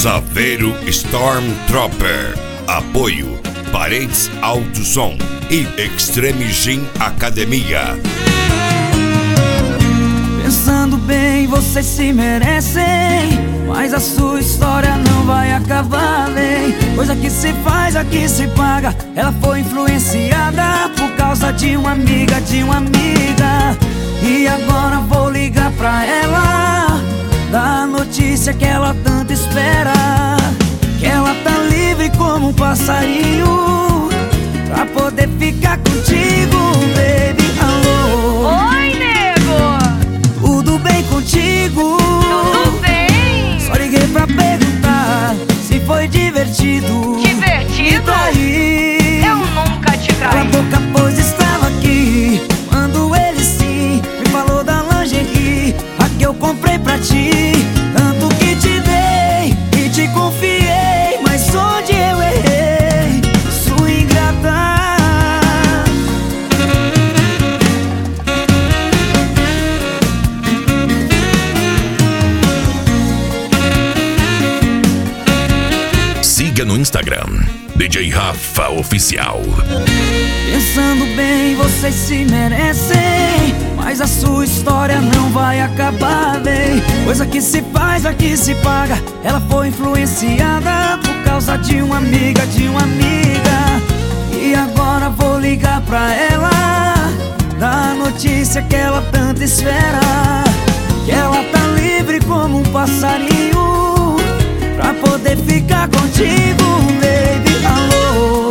Saveiro Stormtrooper. Apoio Paredes Alto Som e Extreme Gym Academia. Pensando bem, vocês se merecem, mas a sua história não vai acabar bem. Coisa que se faz, aqui se paga. Ela foi influenciada por causa de uma amiga, E agora vou ligar pra ela, dar a notícia que ela tanto espera, que ela tá livre como um passarinho, pra poder ficar contigo, baby. Alô. Oi, nego! Tudo bem contigo? Tudo bem? Só liguei pra perguntar se foi divertido. Divertido? Me trair. Eu nunca te Cala a traí. boca, pois estava aqui quando ele sim me falou da lingerie, a que eu comprei pra ti. Tanto que te dei e te confiei, mas onde eu errei, sua ingrata. Siga no Instagram, DJ Rafa Oficial. Pensando bem, vocês se merecem, mas a sua história não vai acabar bem. Coisa que se faz, aqui se paga. Ela foi influenciada por causa de uma amiga, E agora vou ligar pra ela, dar a notícia que ela tanto espera, que ela tá livre como um passarinho, pra poder ficar contigo, baby. Alô.